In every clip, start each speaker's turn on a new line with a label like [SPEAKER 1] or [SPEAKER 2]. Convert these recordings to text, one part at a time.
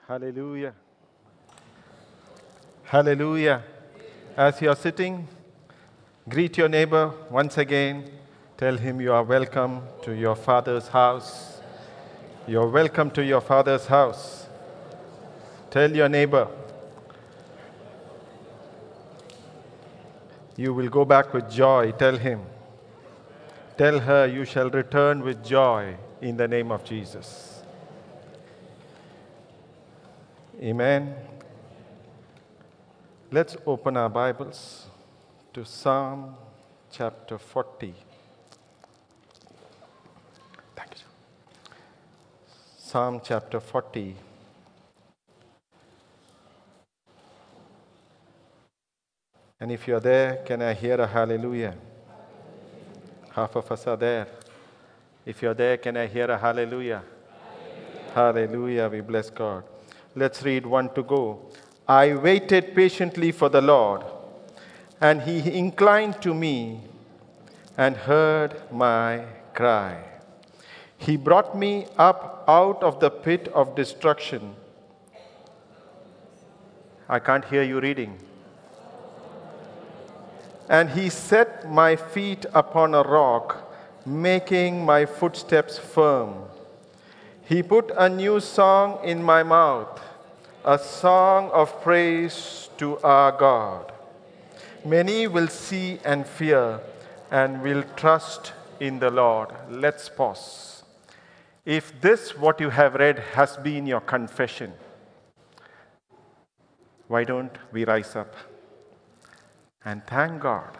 [SPEAKER 1] Hallelujah. Hallelujah. As you are sitting, greet your neighbor once again. Tell him you are welcome to your Father's house. You are welcome to your Father's house. Tell your neighbor you will go back with joy. Tell him. Tell her you shall return with joy in the name of Jesus. Amen. Let's open our Bibles to Psalm chapter 40. Thank you. Psalm chapter 40. And if you're there, can I hear a hallelujah? Half of us are there. If you're there, can I hear a hallelujah? Hallelujah, we bless God. Let's read one to go. I waited patiently for the Lord, and he inclined to me and heard my cry. He brought me up out of the pit of destruction. I can't hear you reading. And he set my feet upon a rock, making my footsteps firm. He put a new song in my mouth, a song of praise to our God. Many will see and fear and will trust in the Lord. Let's pause. If this, what you have read, has been your confession, why don't we rise up and thank God?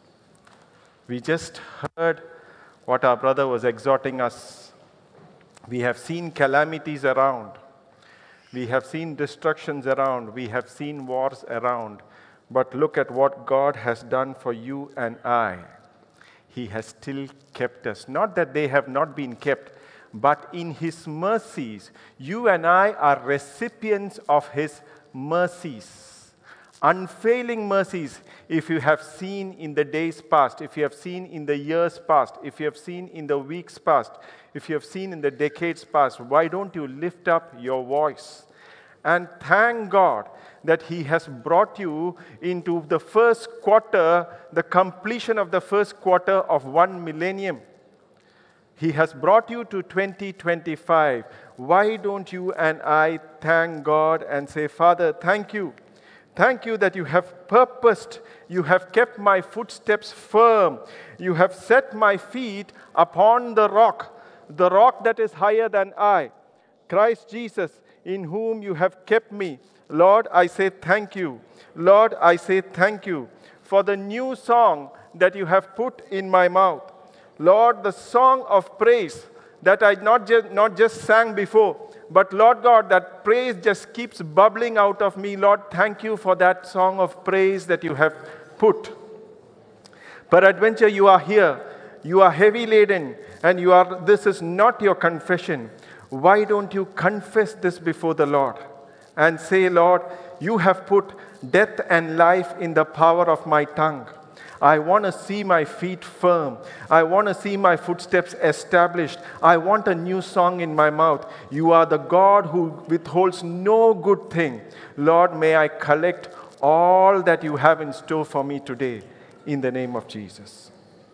[SPEAKER 1] We just heard what our brother was exhorting us. We have seen calamities around. We have seen destructions around. We have seen wars around. But look at what God has done for you and I. He has still kept us. Not that they have not been kept, but in His mercies, you and I are recipients of His mercies. Unfailing mercies, if you have seen in the days past, if you have seen in the years past, if you have seen in the weeks past, if you have seen in the decades past, why don't you lift up your voice and thank God that He has brought you into the first quarter, the completion of the first quarter of 1 millennium. He has brought you to 2025. Why don't you and I thank God and say, Father, thank you. Thank you that you have purposed, you have kept my footsteps firm. You have set my feet upon the rock that is higher than I. Christ Jesus, in whom you have kept me. Lord, I say thank you. Lord, I say thank you for the new song that you have put in my mouth. Lord, the song of praise that I not just sang before, but Lord God, that praise just keeps bubbling out of me. Lord, thank you for that song of praise that you have put. Peradventure, you are here. You are heavy laden, and this is not your confession. Why don't you confess this before the Lord and say, Lord, you have put death and life in the power of my tongue. I want to see my feet firm. I want to see my footsteps established. I want a new song in my mouth. You are the God who withholds no good thing. Lord, may I collect all that you have in store for me today in the name of Jesus.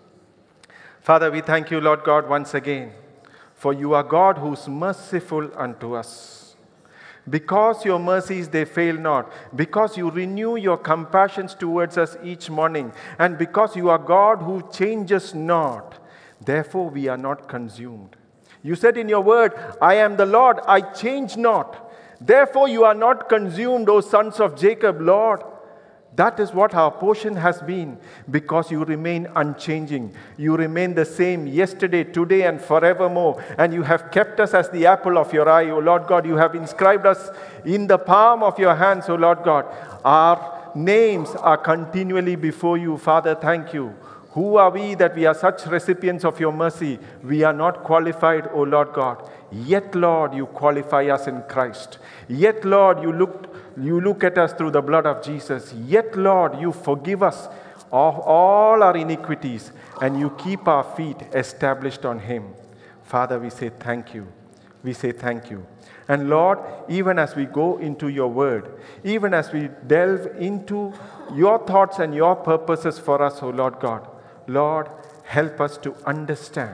[SPEAKER 1] Father, we thank you, Lord God, once again, for you are God who's merciful unto us. Because your mercies, they fail not. Because you renew your compassions towards us each morning. And because you are God who changes not. Therefore, we are not consumed. You said in your word, I am the Lord, I change not. Therefore, you are not consumed, O sons of Jacob, Lord. That is what our portion has been, because you remain unchanging. You remain the same yesterday, today, and forevermore. And you have kept us as the apple of your eye, O Lord God. You have inscribed us in the palm of your hands, O Lord God. Our names are continually before you. Father, thank you. Who are we that we are such recipients of your mercy? We are not qualified, O Lord God. Yet, Lord, you qualify us in Christ. Yet, Lord, you look at us through the blood of Jesus. Yet, Lord, you forgive us of all our iniquities and you keep our feet established on Him. Father, we say thank you. we say thank you. And Lord, even as we go into your word, even as we delve into your thoughts and your purposes for us, O Lord God, Lord, help us to understand.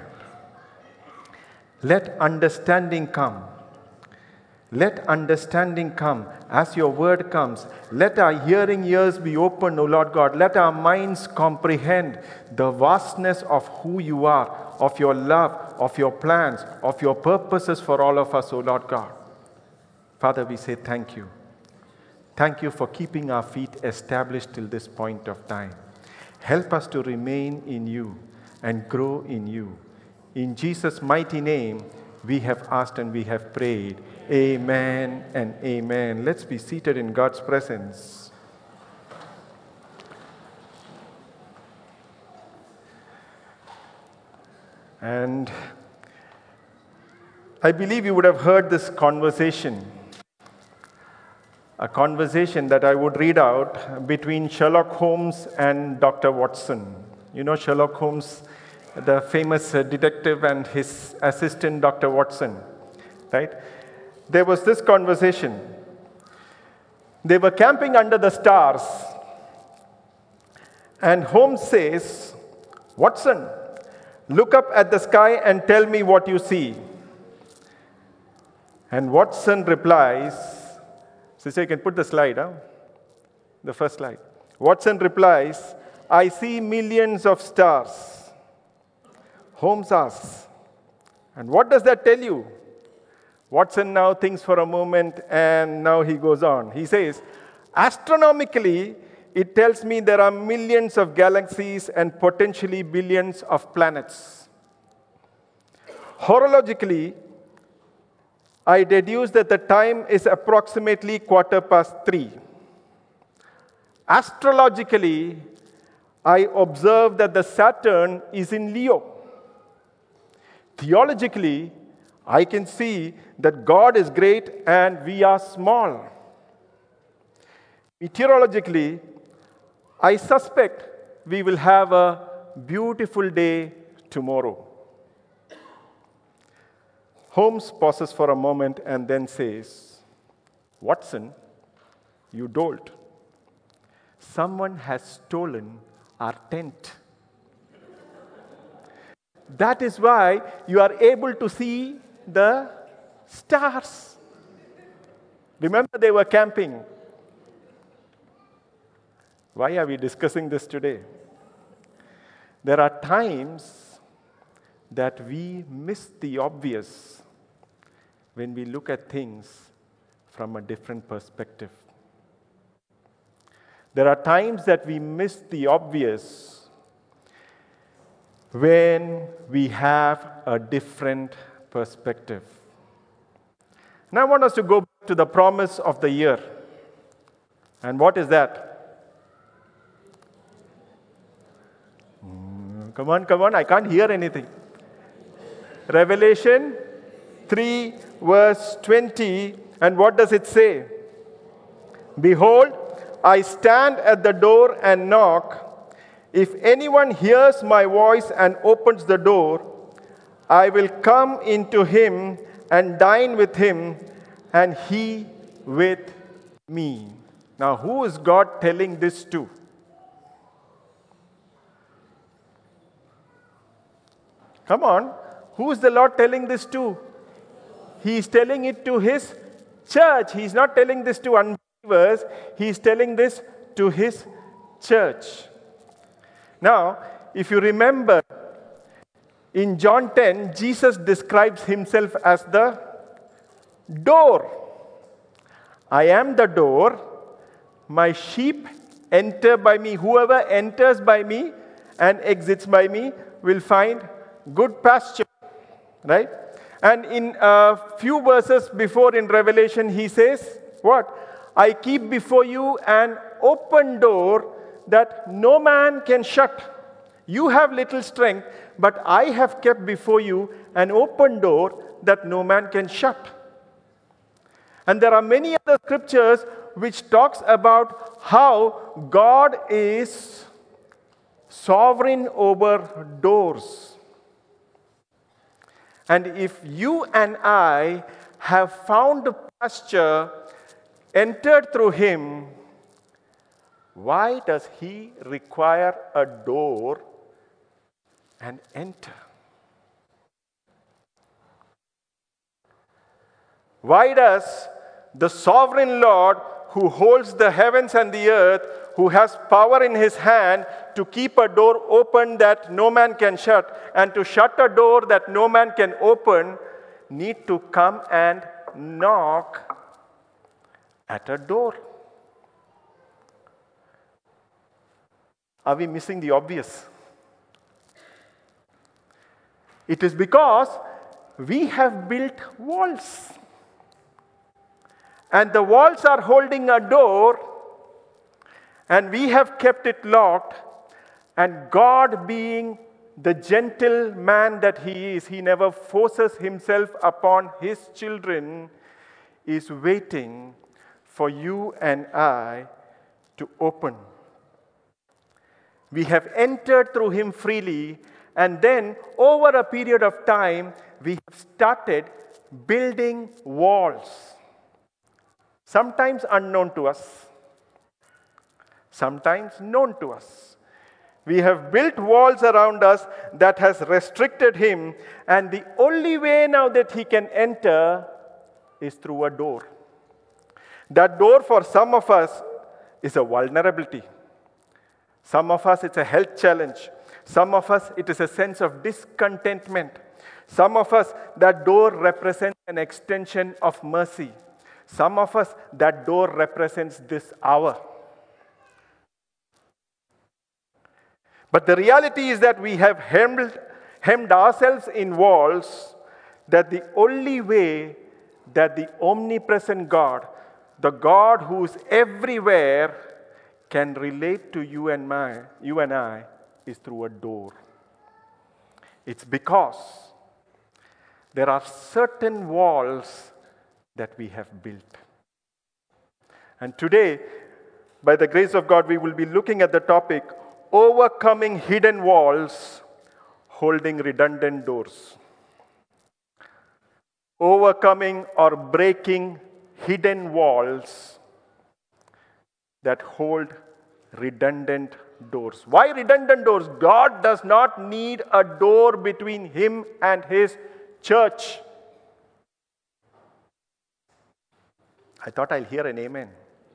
[SPEAKER 1] Let understanding come. Let understanding come as your word comes. Let our hearing ears be open, O Lord God. Let our minds comprehend the vastness of who you are, of your love, of your plans, of your purposes for all of us, O Lord God. Father, we say thank you. Thank you for keeping our feet established till this point of time. Help us to remain in you and grow in you. In Jesus' mighty name, we have asked and we have prayed. Amen and amen. Let's be seated in God's presence. And I believe you would have heard this conversation. A conversation that I would read out between Sherlock Holmes and Dr. Watson. You know Sherlock Holmes, the famous detective, and his assistant, Dr. Watson, right? There was this conversation. They were camping under the stars, and Holmes says, "Watson, look up at the sky and tell me what you see." And Watson replies, Sister, you can put the slide, the first slide. Watson replies, "I see millions of stars." Holmes asks, "And what does that tell you?" Watson now thinks for a moment, and now he goes on. He says, "Astronomically, it tells me there are millions of galaxies and potentially billions of planets. Horologically, I deduce that the time is approximately 3:15. Astrologically, I observe that the Saturn is in Leo. Theologically, I can see that God is great and we are small. Meteorologically, I suspect we will have a beautiful day tomorrow." Holmes pauses for a moment and then says, "Watson, you dolt. Someone has stolen our tent. That is why you are able to see the stars." Remember, they were camping. Why are we discussing this today? There are times that we miss the obvious when we look at things from a different perspective. There are times that we miss the obvious when we have a different perspective. And I want us to go back to the promise of the year. And what is that? Come on, I can't hear anything. Revelation 3, verse 20, and what does it say? "Behold, I stand at the door and knock. If anyone hears my voice and opens the door, I will come into him and dine with him, and he with me." Now, who is God telling this to? Come on, who is the Lord telling this to? He is telling it to his church. He is not telling this to unbelievers. He is telling this to his church. Now, if you remember, in John 10, Jesus describes himself as the door. "I am the door. My sheep enter by me. Whoever enters by me and exits by me will find good pasture." Right? And in a few verses before in Revelation, he says, what? "I keep before you an open door that no man can shut. You have little strength, but I have kept before you an open door that no man can shut." And there are many other scriptures which talks about how God is sovereign over doors. And if you and I have found pasture, entered through him, why does he require a door and enter? Why does the sovereign Lord, who holds the heavens and the earth, who has power in his hand to keep a door open that no man can shut, and to shut a door that no man can open, need to come and knock at a door? Are we missing the obvious? It is because we have built walls. And the walls are holding a door, and we have kept it locked. And God, being the gentle man that he is, he never forces himself upon his children, is waiting for you and I to open. We have entered through him freely, and then over a period of time, we have started building walls. Sometimes unknown to us, sometimes known to us. We have built walls around us that has restricted him, and the only way now that he can enter is through a door. That door for some of us is a vulnerability. Some of us it's a health challenge. Some of us it is a sense of discontentment. Some of us that door represents an extension of mercy. Some of us, that door represents this hour. But the reality is that we have hemmed ourselves in walls, that the only way that the omnipresent God, the God who is everywhere, can relate to you and I is through a door. It's because there are certain walls that we have built. And today, by the grace of God, we will be looking at the topic, overcoming hidden walls, holding redundant doors. Overcoming or breaking hidden walls that hold redundant doors. Why redundant doors? God does not need a door between him and his church. I thought I'll hear an amen.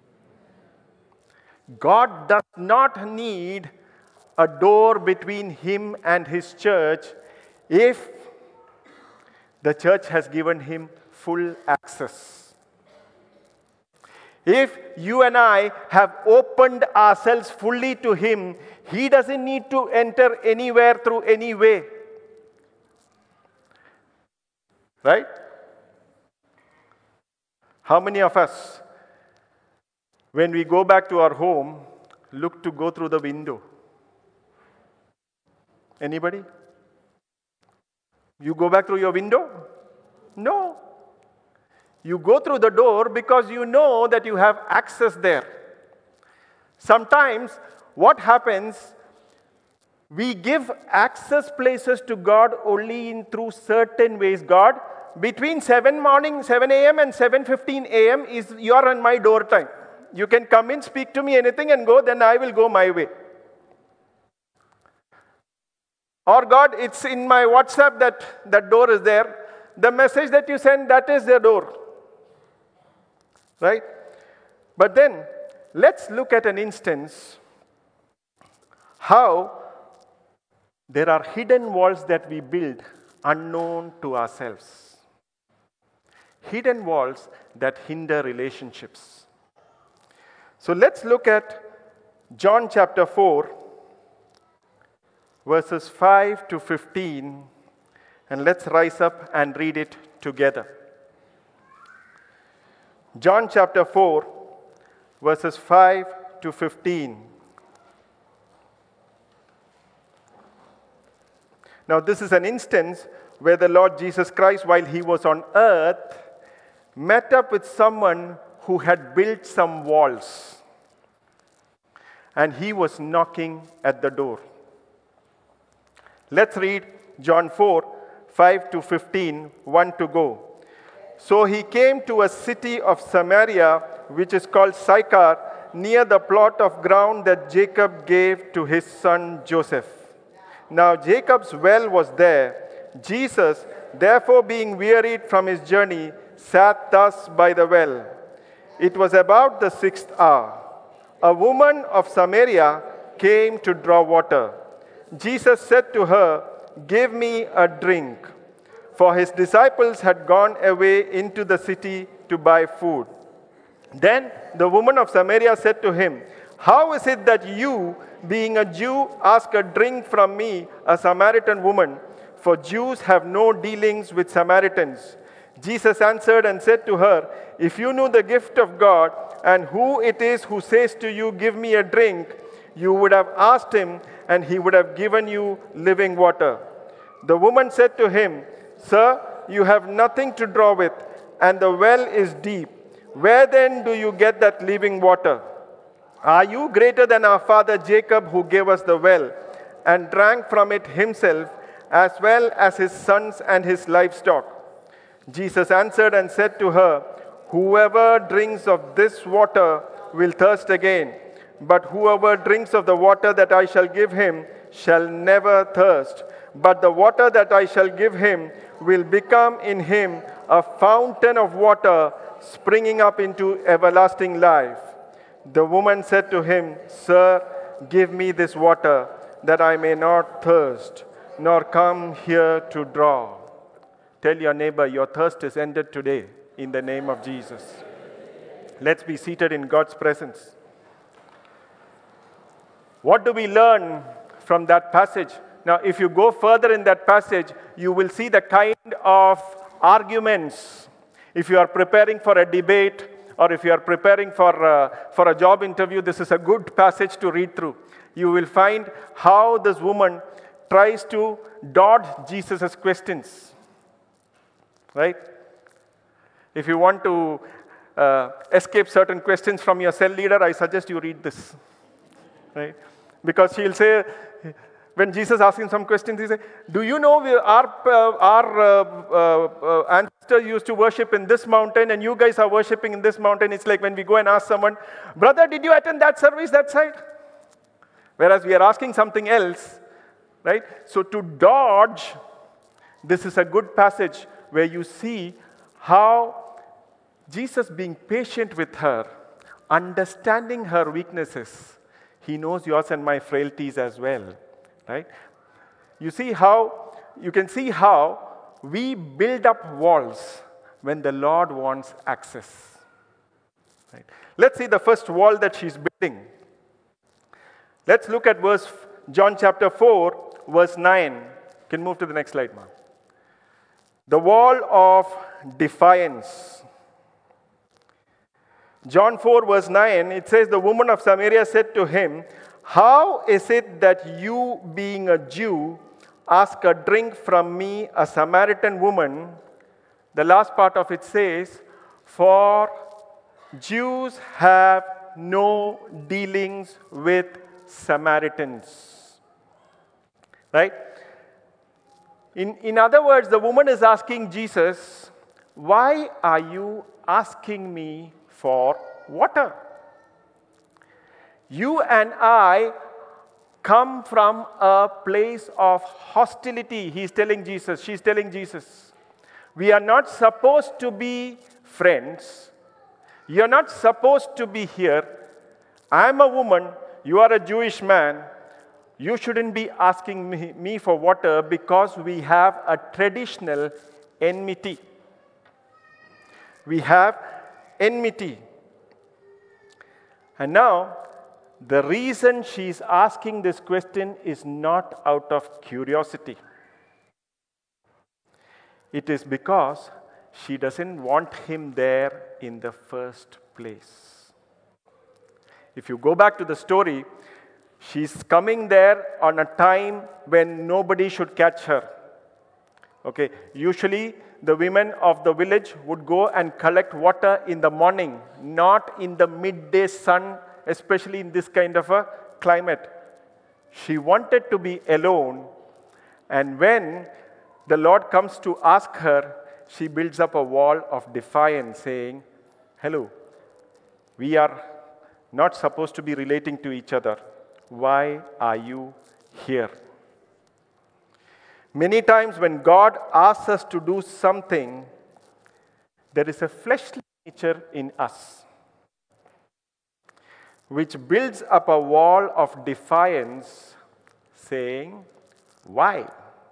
[SPEAKER 1] God does not need a door between him and his church if the church has given him full access. If you and I have opened ourselves fully to him, he doesn't need to enter anywhere through any way. Right? How many of us, when we go back to our home, look to go through the window? Anybody? You go back through your window? No. You go through the door because you know that you have access there. Sometimes what happens, we give access places to God only through certain ways. God, between 7 a.m. and 7:15 a.m. is your and my door time. You can come in, speak to me, anything and go, then I will go my way. Or God, it's in my WhatsApp that door is there. The message that you send, that is the door. Right? But then, let's look at an instance how there are hidden walls that we build unknown to ourselves. Hidden walls that hinder relationships. So let's look at John chapter 4, verses 5 to 15, and let's rise up and read it together. John chapter 4, verses 5 to 15. Now, this is an instance where the Lord Jesus Christ, while he was on earth, met up with someone who had built some walls. And he was knocking at the door. Let's read John 4, 5 to 15, one to go. So he came to a city of Samaria, which is called Sychar, near the plot of ground that Jacob gave to his son Joseph. Now Jacob's well was there. Jesus, therefore being wearied from his journey, sat thus by the well. It was about the 6th hour. A woman of Samaria came to draw water. Jesus said to her, "Give me a drink." For his disciples had gone away into the city to buy food. Then the woman of Samaria said to him, "How is it that you, being a Jew, ask a drink from me, a Samaritan woman? For Jews have no dealings with Samaritans." Jesus answered and said to her, "If you knew the gift of God and who it is who says to you, 'Give me a drink,' you would have asked him, and he would have given you living water." The woman said to him, "Sir, you have nothing to draw with, and the well is deep. Where then do you get that living water? Are you greater than our father Jacob, who gave us the well, and drank from it himself, as well as his sons and his livestock?" Jesus answered and said to her, "Whoever drinks of this water will thirst again, but whoever drinks of the water that I shall give him shall never thirst. But the water that I shall give him will become in him a fountain of water springing up into everlasting life." The woman said to him, "Sir, give me this water, that I may not thirst, nor come here to draw." Tell your neighbor, your thirst is ended today, in the name of Jesus. Let's be seated in God's presence. What do we learn from that passage? Now, if you go further in that passage, you will see the kind of arguments. If you are preparing for a debate, or if you are preparing for a job interview, this is a good passage to read through. You will find how this woman tries to dodge Jesus' questions. Right? If you want to escape certain questions from your cell leader, I suggest you read this. Right? Because she'll say, when Jesus asks him some questions, he says, "Do you know our ancestors used to worship in this mountain, and you guys are worshiping in this mountain?" It's like when we go and ask someone, "Brother, did you attend that service that side?" Whereas we are asking something else, right? So to dodge, this is a good passage where you see how Jesus, being patient with her, understanding her weaknesses, he knows yours and my frailties as well, right? You can see how we build up walls when the Lord wants access. Right? Let's see the first wall that she's building. Let's look at John chapter 4, verse 9. You can move to the next slide, Mark. The wall of defiance. John 4, verse 9, it says, "The woman of Samaria said to him, 'How is it that you, being a Jew, ask a drink from me, a Samaritan woman?'" The last part of it says, "For Jews have no dealings with Samaritans." Right? In other words, the woman is asking Jesus, "Why are you asking me for water? You and I come from a place of hostility." She's telling Jesus, "We are not supposed to be friends. You're not supposed to be here. I'm a woman, you are a Jewish man. You shouldn't be asking me for water because we have a traditional enmity." We have enmity. And now, the reason she's asking this question is not out of curiosity. It is because she doesn't want him there in the first place. If you go back to the story, she's coming there on a time when nobody should catch her. Okay, usually the women of the village would go and collect water in the morning, not in the midday sun, especially in this kind of a climate. She wanted to be alone, and when the Lord comes to ask her, she builds up a wall of defiance, saying, "Hello, we are not supposed to be relating to each other. Why are you here?" Many times when God asks us to do something, there is a fleshly nature in us which builds up a wall of defiance, saying, "Why?"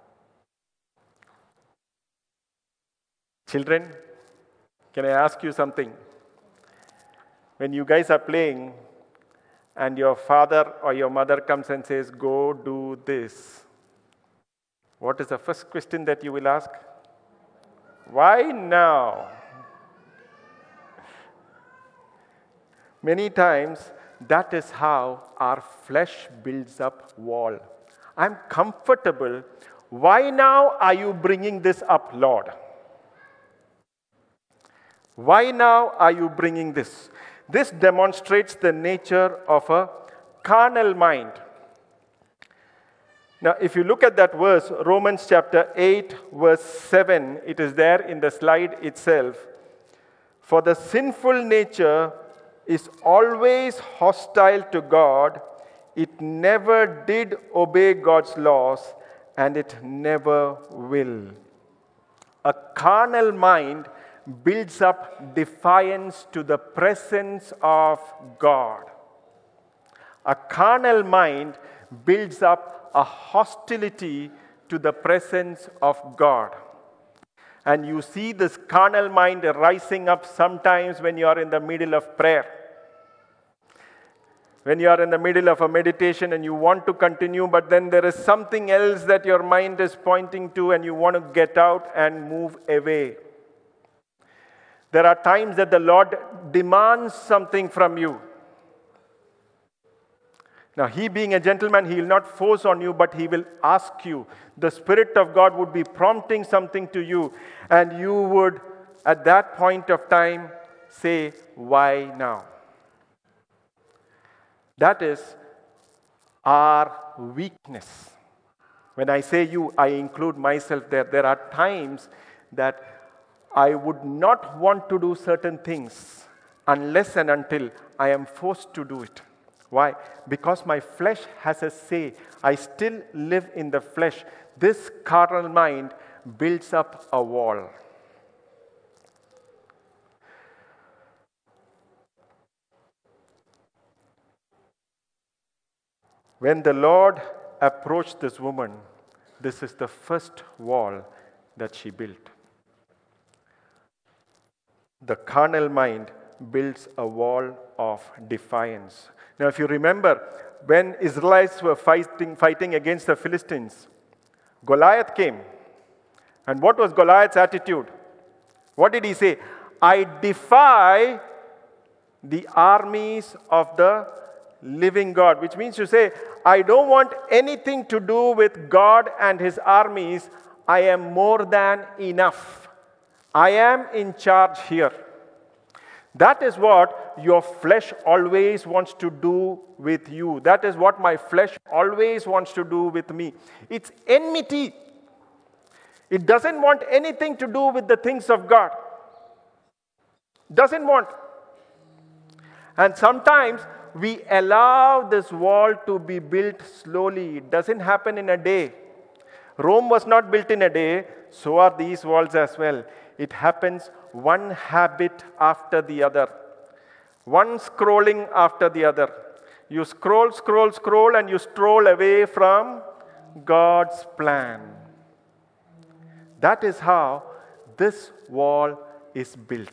[SPEAKER 1] Children, can I ask you something? When you guys are playing and your father or your mother comes and says, "Go do this," what is the first question that you will ask? Why now? Many times, that is how our flesh builds up wall. I'm comfortable. Why now are you bringing this up, Lord? Why now are you bringing this? This demonstrates the nature of a carnal mind. Now, if you look at that verse, Romans chapter 8, verse 7, it is there in the slide itself. For the sinful nature is always hostile to God. It never did obey God's laws, and it never will. A carnal mind builds up defiance to the presence of God. A carnal mind builds up a hostility to the presence of God. And you see this carnal mind rising up sometimes when you are in the middle of prayer. When you are in the middle of a meditation and you want to continue, but then there is something else that your mind is pointing to and you want to get out and move away. There are times that the Lord demands something from you. Now, He being a gentleman, He will not force on you, but He will ask you. The Spirit of God would be prompting something to you, and you would, at that point of time, say, "Why now?" That is our weakness. When I say you, I include myself there. There are times that I would not want to do certain things unless and until I am forced to do it. Why? Because my flesh has a say. I still live in the flesh. This carnal mind builds up a wall. When the Lord approached this woman, this is the first wall that she built. The carnal mind builds a wall of defiance. Now, if you remember, when Israelites were fighting against the Philistines, Goliath came. And what was Goliath's attitude? What did he say? "I defy the armies of the living God," which means to say, I don't want anything to do with God and His armies. I am more than enough. I am in charge here. That is what your flesh always wants to do with you. That is what my flesh always wants to do with me. It's enmity. It doesn't want anything to do with the things of God. Doesn't want. And sometimes we allow this wall to be built slowly. It doesn't happen in a day. Rome was not built in a day, so are these walls as well. It happens one habit after the other. One scrolling after the other. You scroll, scroll, scroll, and you stroll away from God's plan. That is how this wall is built.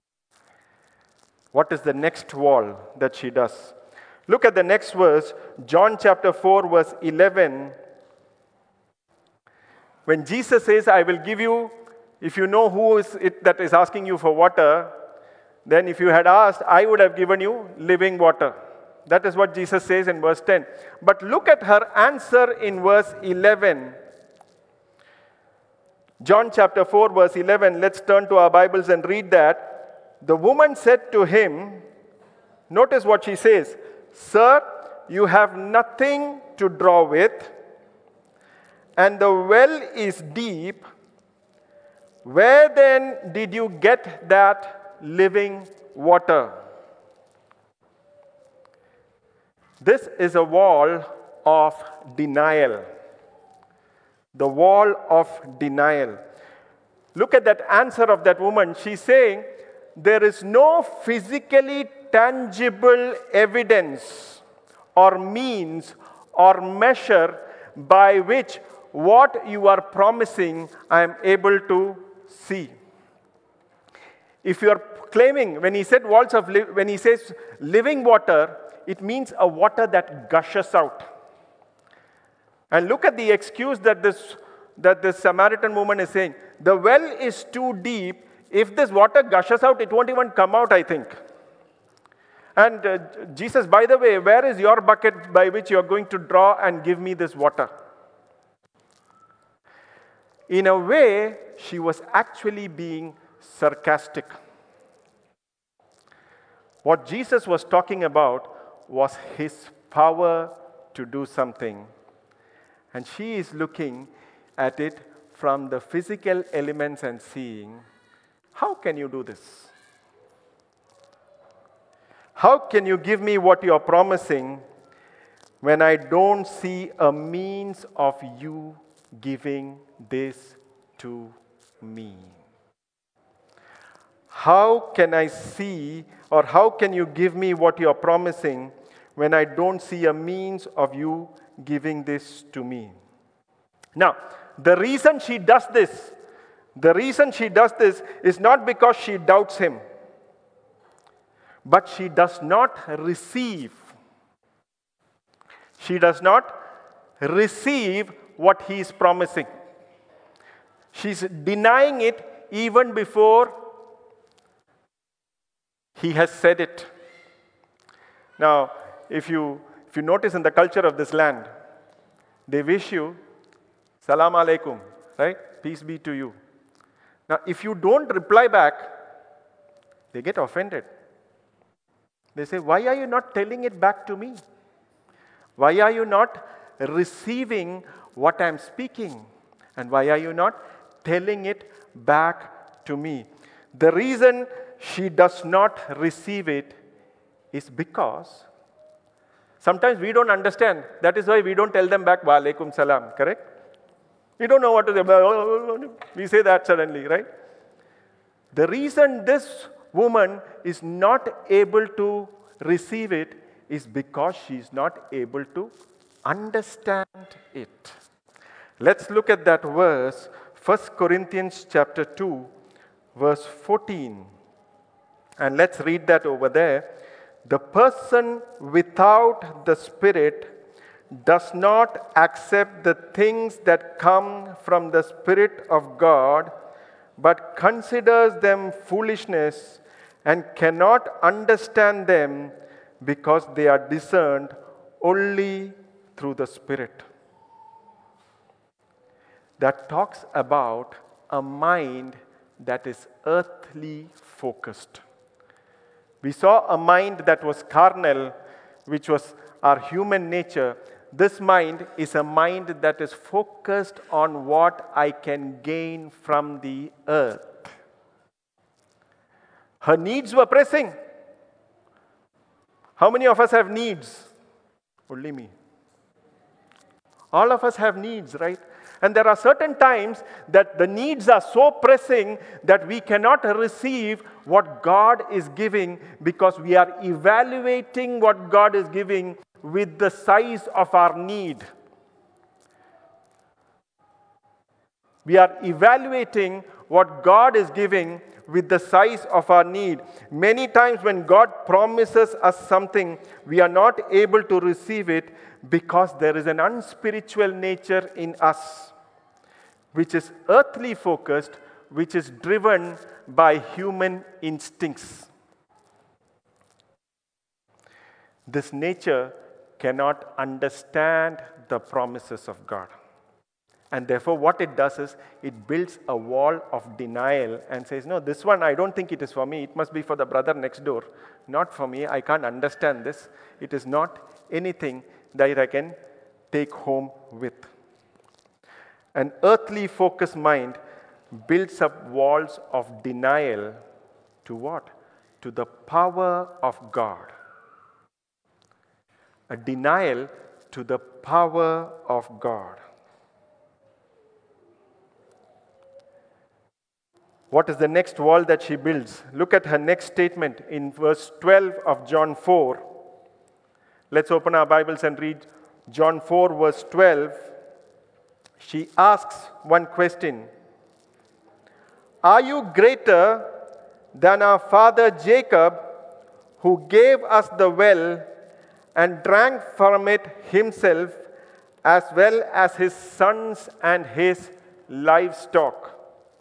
[SPEAKER 1] What is the next wall that she does? Look at the next verse, John chapter 4, verse 11. When Jesus says, "I will give you," if you know who is it that is asking you for water, then if you had asked, I would have given you living water. That is what Jesus says in verse 10. But look at her answer in verse 11. John chapter 4, verse 11. Let's turn to our Bibles and read that. The woman said to him, notice what she says, "Sir, you have nothing to draw with, and the well is deep, where then did you get that living water? This is a wall of denial. The wall of denial. Look at that answer of that woman. She's saying, there is no physically tangible evidence or means or measure by which what you are promising I am able to see. If you are claiming, when he said when he says living water, it means a water that gushes out. And look at the excuse that this Samaritan woman is saying. The well is too deep. If this water gushes out, it won't even come out, I think. And Jesus, by the way, where is your bucket by which you are going to draw and give me this water? In a way, she was actually being sarcastic. What Jesus was talking about was his power to do something. And she is looking at it from the physical elements and seeing, how can you do this? How can you give me what you are promising when I don't see a means of you giving this to me? How can I see, or how can you give me what you are promising when I don't see a means of you giving this to me? Now, the reason she does this is not because she doubts him, but she does not receive. She does not receive what he is promising. She's denying it even before he has said it. Now, if you notice in the culture of this land, they wish you Salam alaikum, right? Peace be to you. Now, if you don't reply back, they get offended. They say, why are you not telling it back to me? Why are you not receiving what I'm speaking? And why are you not telling it back to me? The reason she does not receive it is because sometimes we don't understand. That is why we don't tell them back, wa alaikum salam, correct? We don't know what to say. We say that suddenly, right? The reason this woman is not able to receive it is because she is not able to understand it. Let's look at that verse, 1 Corinthians chapter 2, verse 14. And let's read that over there. The person without the Spirit does not accept the things that come from the Spirit of God, but considers them foolishness and cannot understand them because they are discerned only through the Spirit. That talks about a mind that is earthly focused. We saw a mind that was carnal, which was our human nature. This mind is a mind that is focused on what I can gain from the earth. Her needs were pressing. How many of us have needs? Only me. All of us have needs, right? And there are certain times that the needs are so pressing that we cannot receive what God is giving because we are evaluating what God is giving with the size of our need. We are evaluating what God is giving with the size of our need. Many times when God promises us something, we are not able to receive it because there is an unspiritual nature in us, which is earthly focused, which is driven by human instincts. This nature cannot understand the promises of God. And therefore, what it does is, it builds a wall of denial and says, no, this one, I don't think it is for me. It must be for the brother next door. Not for me. I can't understand this. It is not anything that I can take home with. An earthly focused mind builds up walls of denial to what? To the power of God. A denial to the power of God. What is the next wall that she builds? Look at her next statement in verse 12 of John 4. Let's open our Bibles and read John 4, verse 12. She asks one question. Are you greater than our father Jacob, who gave us the well and drank from it himself, as well as his sons and his livestock?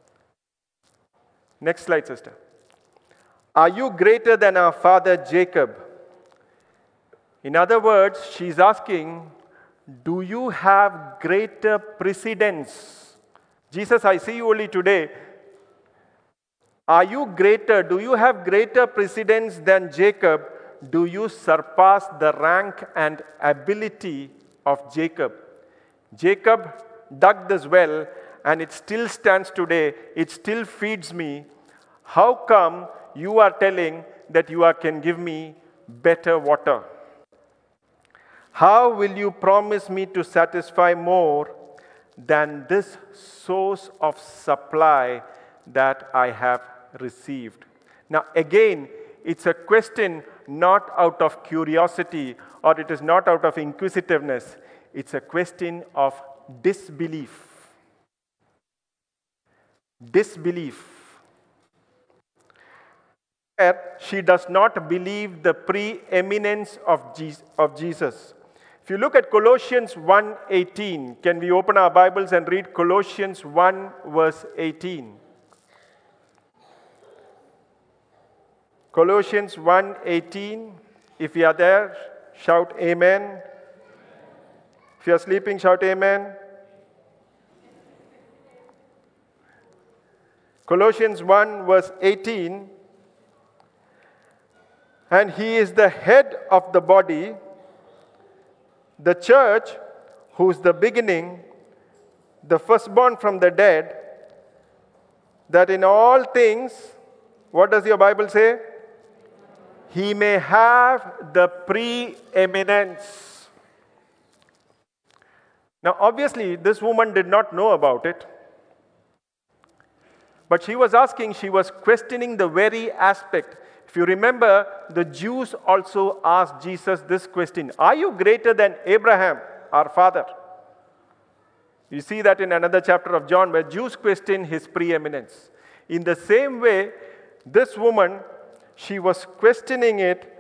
[SPEAKER 1] Next slide, sister. Are you greater than our father Jacob? In other words, she's asking, do you have greater precedence? Jesus, I see you only today. Are you greater? Do you have greater precedence than Jacob? Do you surpass the rank and ability of Jacob? Jacob dug this well, and it still stands today. It still feeds me. How come you are telling that you can give me better water? How will you promise me to satisfy more than this source of supply that I have received? Now, again, it's a question not out of curiosity, or it is not out of inquisitiveness. It's a question of disbelief. Disbelief. She does not believe the preeminence of Jesus. If you look at Colossians 1:18, can we open our Bibles and read Colossians 1, verse 18? Colossians 1:18. If you are there, shout amen. If you are sleeping, shout amen. Colossians 1, verse 18. And he is the head of the body, the church, who's the beginning, the firstborn from the dead, that in all things, what does your Bible say? He may have the preeminence. Now, obviously, this woman did not know about it. But she was questioning the very aspect. If you remember, the Jews also asked Jesus this question. Are you greater than Abraham, our father? You see that in another chapter of John, where Jews question his preeminence. In the same way, this woman, she was questioning it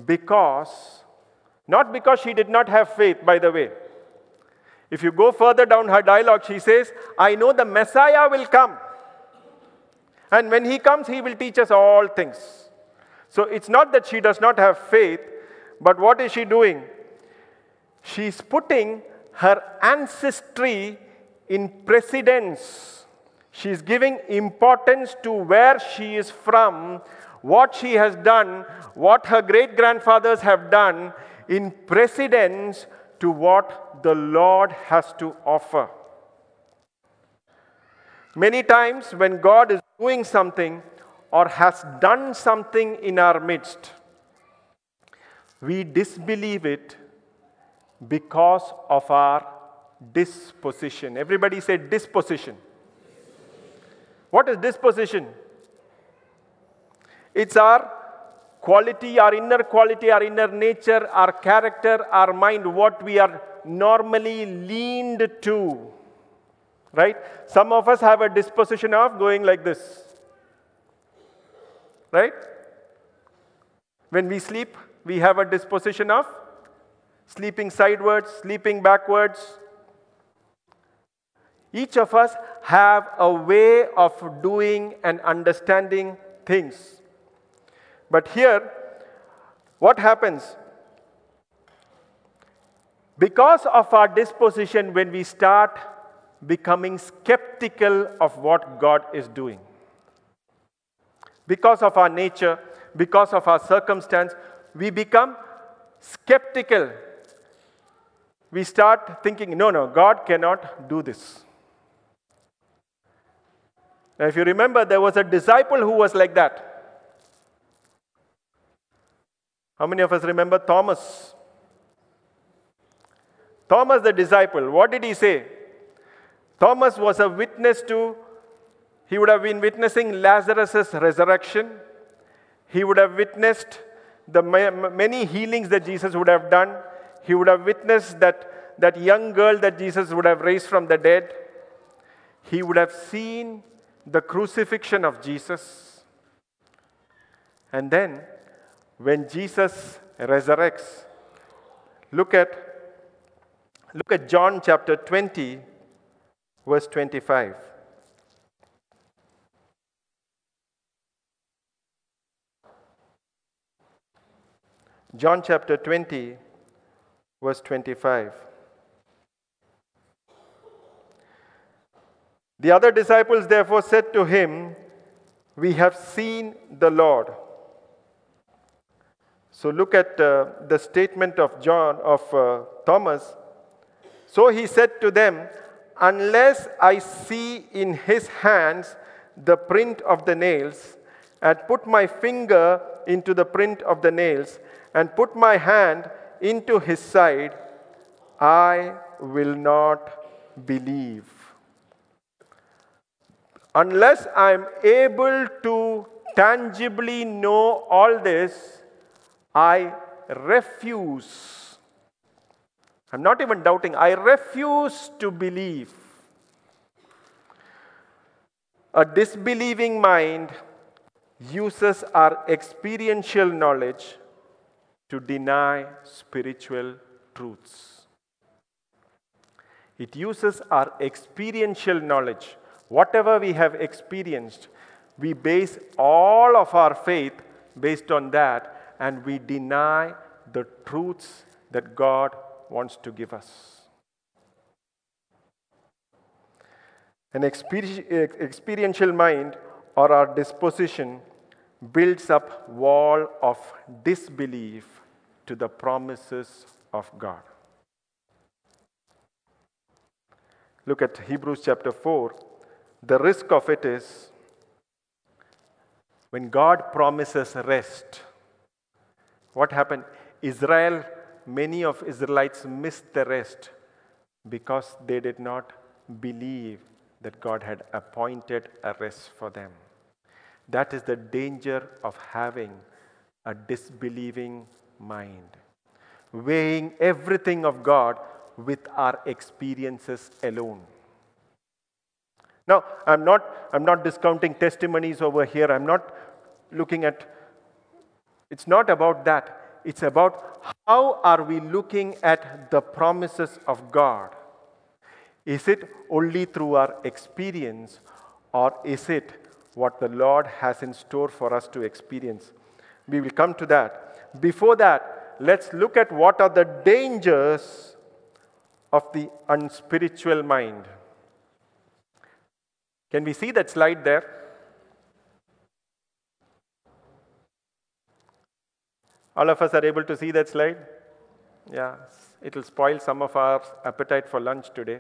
[SPEAKER 1] not because she did not have faith, by the way. If you go further down her dialogue, she says, I know the Messiah will come. And when he comes, he will teach us all things. So it's not that she does not have faith, but what is she doing? She's putting her ancestry in precedence. She's giving importance to where she is from, what she has done, what her great-grandfathers have done, in precedence to what the Lord has to offer. Many times when God is doing something or has done something in our midst, we disbelieve it because of our disposition. Everybody say disposition. What is disposition? It's our quality, our inner nature, our character, our mind, what we are normally leaned to. Right? Some of us have a disposition of going like this. Right? When we sleep, we have a disposition of sleeping sideways, sleeping backwards. Each of us have a way of doing and understanding things. But here, what happens? Because of our disposition, when we start becoming skeptical of what God is doing, because of our nature, because of our circumstance, we become skeptical. We start thinking, no, God cannot do this. Now, if you remember, there was a disciple who was like that. How many of us remember Thomas? Thomas the disciple, what did he say? Thomas was a witness to, he would have been witnessing Lazarus' resurrection. He would have witnessed the many healings that Jesus would have done. He would have witnessed that young girl that Jesus would have raised from the dead. He would have seen the crucifixion of Jesus. And then, when Jesus resurrects, look at John chapter 20, verse 25. John chapter 20, verse 25. The other disciples therefore said to him, "We have seen the Lord." So look at the statement of Thomas. So he said to them, "Unless I see in his hands the print of the nails, and put my finger into the print of the nails, and put my hand into his side, I will not believe." Unless I am able to tangibly know all this, I refuse. I'm not even doubting. I refuse to believe. A disbelieving mind uses our experiential knowledge to deny spiritual truths. It uses our experiential knowledge. Whatever we have experienced, we base all of our faith based on that, and we deny the truths that God wants to give us. An experiential mind or our disposition builds up wall of disbelief to the promises of God. Look at Hebrews chapter 4. The risk of it is when God promises rest, what happened? Many of Israelites missed the rest because they did not believe that God had appointed a rest for them. That is the danger of having a disbelieving mind, weighing everything of God with our experiences alone. Now, I'm not discounting testimonies over here. I'm not looking at, it's not about that. It's about how are we looking at the promises of God. Is it only through our experience, or is it what the Lord has in store for us to experience? We will come to that. Before that, let's look at what are the dangers of the unspiritual mind. Can we see that slide there? All of us are able to see that slide? Yeah, it will spoil some of our appetite for lunch today.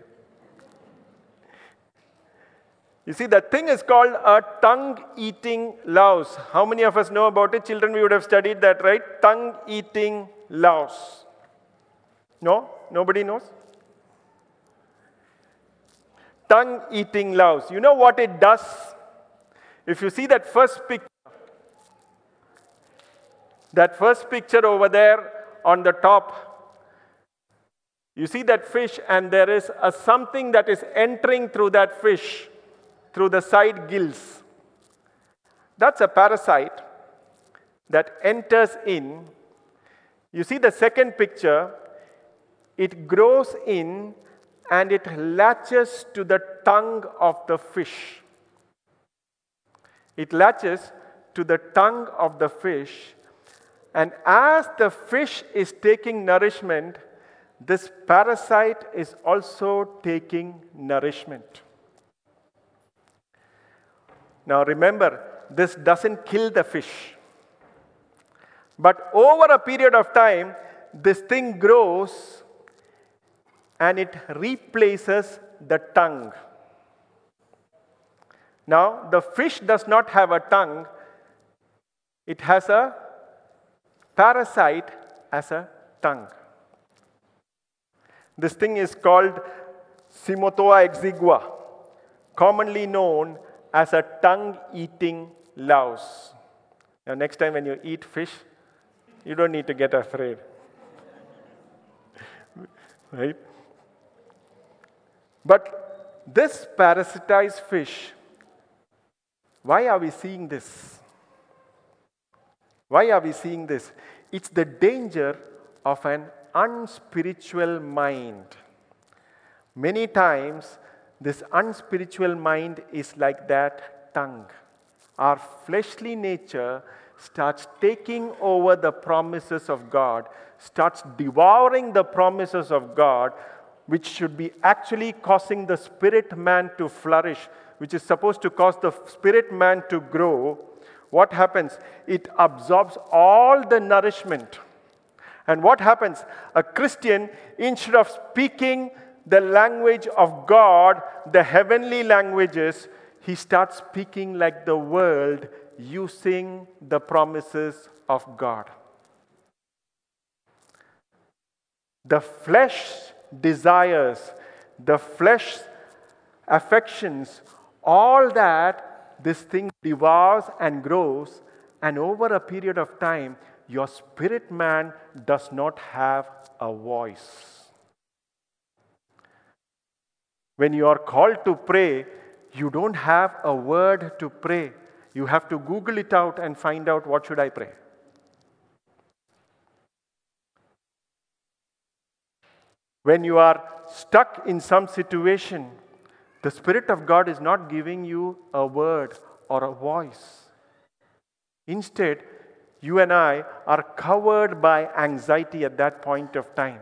[SPEAKER 1] You see, that thing is called a tongue-eating louse. How many of us know about it? Children, we would have studied that, right? Tongue-eating louse. No? Nobody knows? Tongue-eating louse. You know what it does? If you see that first picture over there on the top, you see that fish, and there is something that is entering through that fish, through the side gills. That's a parasite that enters in. You see the second picture, it grows in and it latches to the tongue of the fish. It latches to the tongue of the fish, and as the fish is taking nourishment, this parasite is also taking nourishment. Now remember, this doesn't kill the fish. But over a period of time, this thing grows and it replaces the tongue. Now, the fish does not have a tongue. It has a parasite as a tongue. This thing is called Simotoa exigua, commonly known as a tongue-eating louse. Now, next time when you eat fish, you don't need to get afraid. Right? But this parasitized fish, why are we seeing this? Why are we seeing this? It's the danger of an unspiritual mind. Many times, this unspiritual mind is like that tongue. Our fleshly nature starts taking over the promises of God, starts devouring the promises of God, which should be actually causing the spirit man to flourish, which is supposed to cause the spirit man to grow. What happens? It absorbs all the nourishment. And what happens? A Christian, instead of speaking the language of God, the heavenly languages, he starts speaking like the world, using the promises of God. The flesh desires, the flesh affections, all that, this thing devours and grows, and over a period of time, your spirit man does not have a voice. When you are called to pray, you don't have a word to pray. You have to Google it out and find out, what should I pray? When you are stuck in some situation, the Spirit of God is not giving you a word or a voice. Instead, you and I are covered by anxiety at that point of time.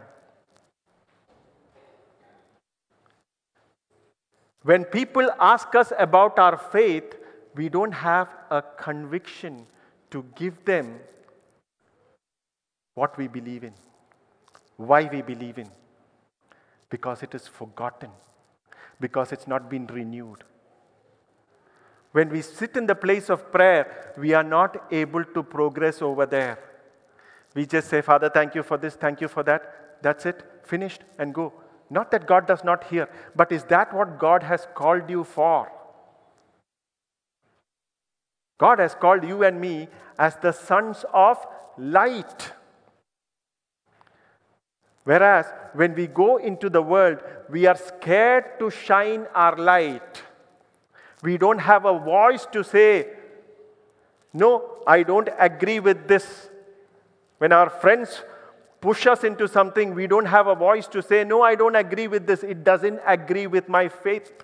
[SPEAKER 1] When people ask us about our faith, we don't have a conviction to give them what we believe in, why we believe in. Because it is forgotten, because it's not been renewed. When we sit in the place of prayer, we are not able to progress over there. We just say, Father, thank you for this, thank you for that. That's it, finished, and go. Not that God does not hear, but is that what God has called you for? God has called you and me as the sons of light. Whereas, when we go into the world, we are scared to shine our light. We don't have a voice to say, no, I don't agree with this. When our friends push us into something, we don't have a voice to say, no, I don't agree with this. It doesn't agree with my faith.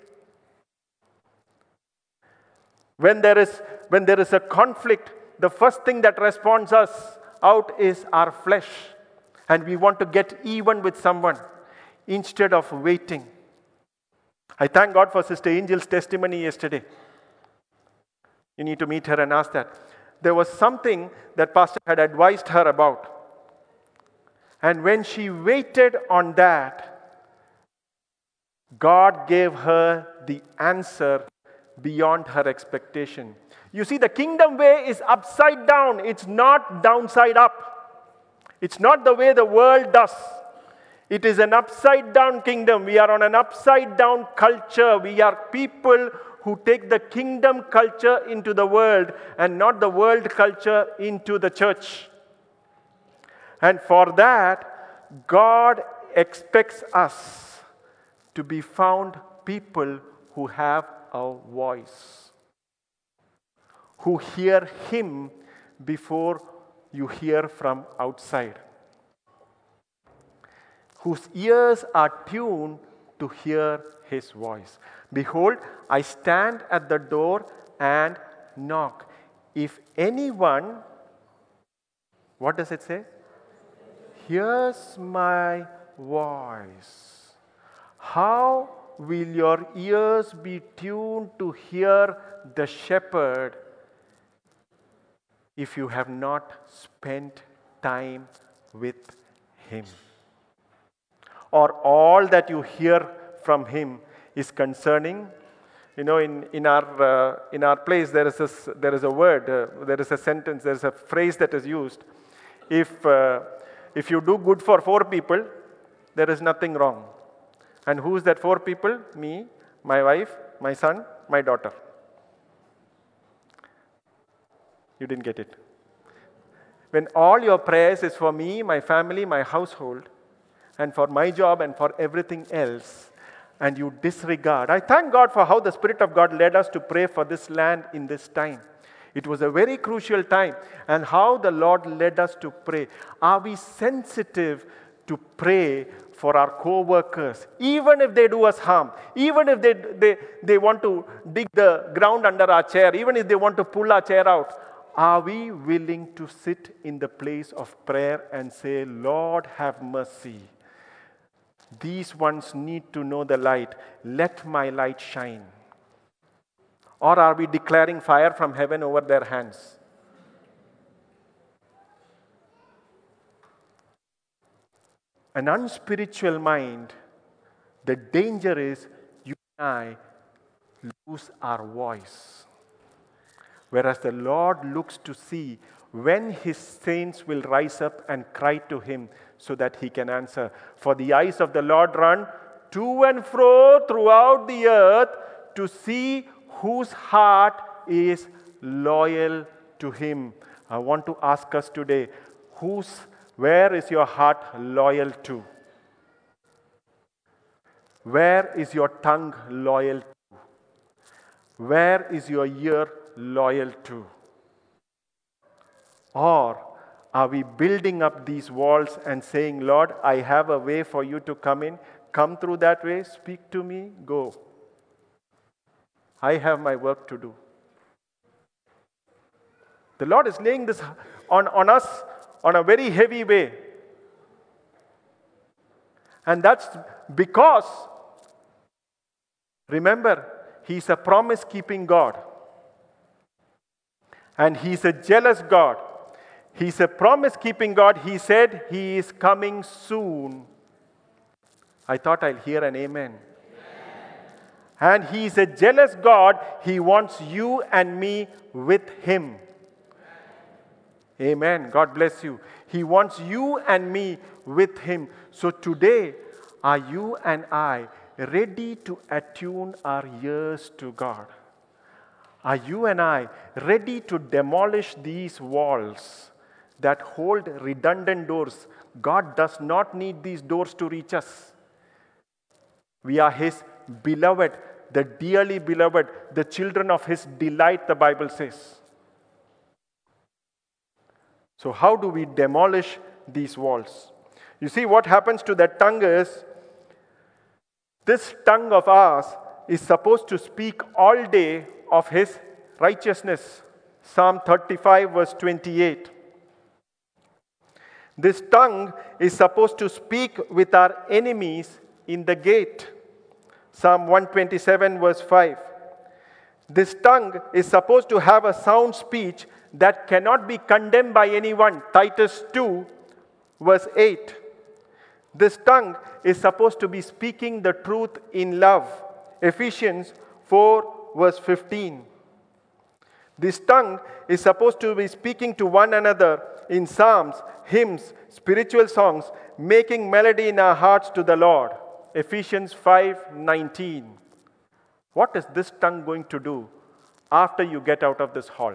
[SPEAKER 1] When there is a conflict, the first thing that responds us out is our flesh. And we want to get even with someone instead of waiting. I thank God for Sister Angel's testimony yesterday. You need to meet her and ask that. There was something that Pastor had advised her about. And when she waited on that, God gave her the answer beyond her expectation. You see, the kingdom way is upside down. It's not downside up. It's not the way the world does. It is an upside down kingdom. We are on an upside down culture. We are people who take the kingdom culture into the world and not the world culture into the church. And for that, God expects us to be found people who have a voice, who hear Him before you hear from outside, whose ears are tuned to hear His voice. Behold, I stand at the door and knock. If anyone, what does it say? Hears my voice. How will your ears be tuned to hear the shepherd if you have not spent time with Him? Or all that you hear from Him is concerning in our place, there is a word, there is a sentence, there is a phrase that is used. If you do good for 4 people, there is nothing wrong. And who's that 4 people? Me, my wife, my son, my daughter. You didn't get it. When all your prayers is for me, my family, my household, and for my job and for everything else, and you disregard. I thank God for how the Spirit of God led us to pray for this land in this time. It was a very crucial time, and how the Lord led us to pray. Are we sensitive to pray for our co-workers, even if they do us harm, even if they want to dig the ground under our chair, even if they want to pull our chair out? Are we willing to sit in the place of prayer and say, Lord, have mercy. These ones need to know the light. Let my light shine. Or are we declaring fire from heaven over their hands? An unspiritual mind, the danger is you and I lose our voice. Whereas the Lord looks to see when His saints will rise up and cry to Him so that He can answer. For the eyes of the Lord run to and fro throughout the earth to see whose heart is loyal to Him. I want to ask us today, where is your heart loyal to? Where is your tongue loyal to? Where is your ear loyal to? Or are we building up these walls and saying, Lord, I have a way for you to come in. Come through that way, speak to me, go. I have my work to do. The Lord is laying this on us on a very heavy way. And that's because, remember, He's a promise-keeping God. And He's a jealous God. He's a promise-keeping God. He said He is coming soon. I thought I'll hear an amen. And He's a jealous God. He wants you and me with Him. Amen. God bless you. He wants you and me with Him. So today, are you and I ready to attune our ears to God? Are you and I ready to demolish these walls that hold redundant doors? God does not need these doors to reach us. We are His beloved, the dearly beloved, the children of His delight, the Bible says. So how do we demolish these walls? You see, what happens to that tongue is, this tongue of ours is supposed to speak all day of His righteousness. Psalm 35 verse 28. This tongue is supposed to speak with our enemies in the gate. Psalm 127 verse 5. This tongue is supposed to have a sound speech that cannot be condemned by anyone. Titus 2 verse 8. This tongue is supposed to be speaking the truth in love. Ephesians 4 verse 15. This tongue is supposed to be speaking to one another in psalms, hymns, spiritual songs, making melody in our hearts to the Lord. Ephesians 5:19. What is this tongue going to do after you get out of this hall?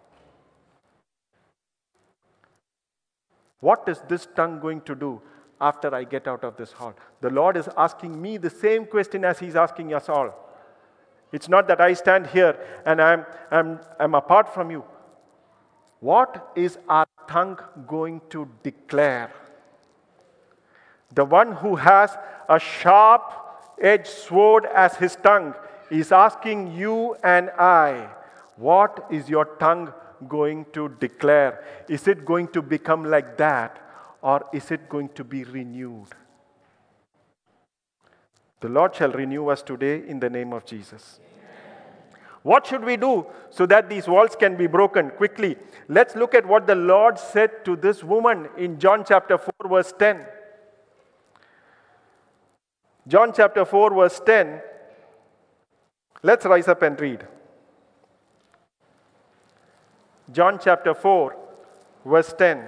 [SPEAKER 1] What is this tongue going to do after I get out of this hall? The Lord is asking me the same question as He's asking us all. It's not that I stand here and I'm apart from you. What is our tongue going to declare? The one who has a sharp-edged sword as his tongue is asking you and I, what is your tongue going to declare? Is it going to become like that, or is it going to be renewed? The Lord shall renew us today in the name of Jesus. What should we do so that these walls can be broken? Quickly, let's look at what the Lord said to this woman in John chapter 4 verse 10. John chapter 4 verse 10. Let's rise up and read. John chapter 4, verse 10.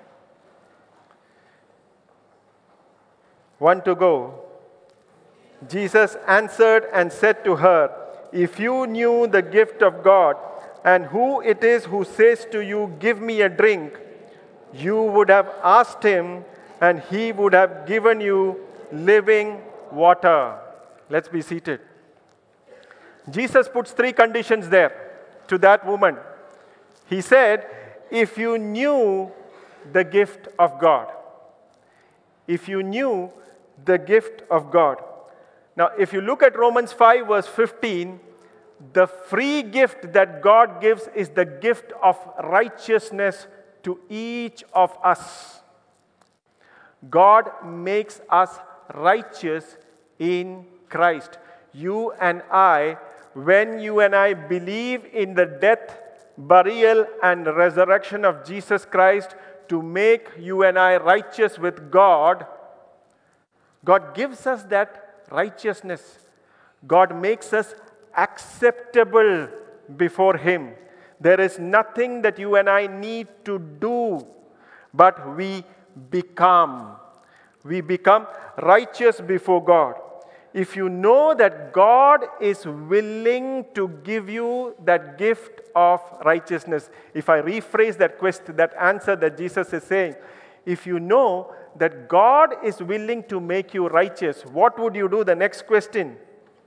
[SPEAKER 1] One to go. Jesus answered and said to her, "If you knew the gift of God and who it is who says to you, 'Give me a drink,' you would have asked him and he would have given you living water." Let's be seated. Jesus puts three conditions there to that woman. He said, if you knew the gift of God. If you knew the gift of God. Now, if you look at Romans 5, verse 15, the free gift that God gives is the gift of righteousness to each of us. God makes us righteous in Christ. You and I, when you and I believe in the death, burial, and resurrection of Jesus Christ to make you and I righteous with God, God gives us that righteousness. God makes us acceptable before Him. There is nothing that you and I need to do, but we become righteous before God. If you know that God is willing to give you that gift of righteousness, if I rephrase that question, that answer that Jesus is saying, if you know that God is willing to make you righteous, what would you do? The next question.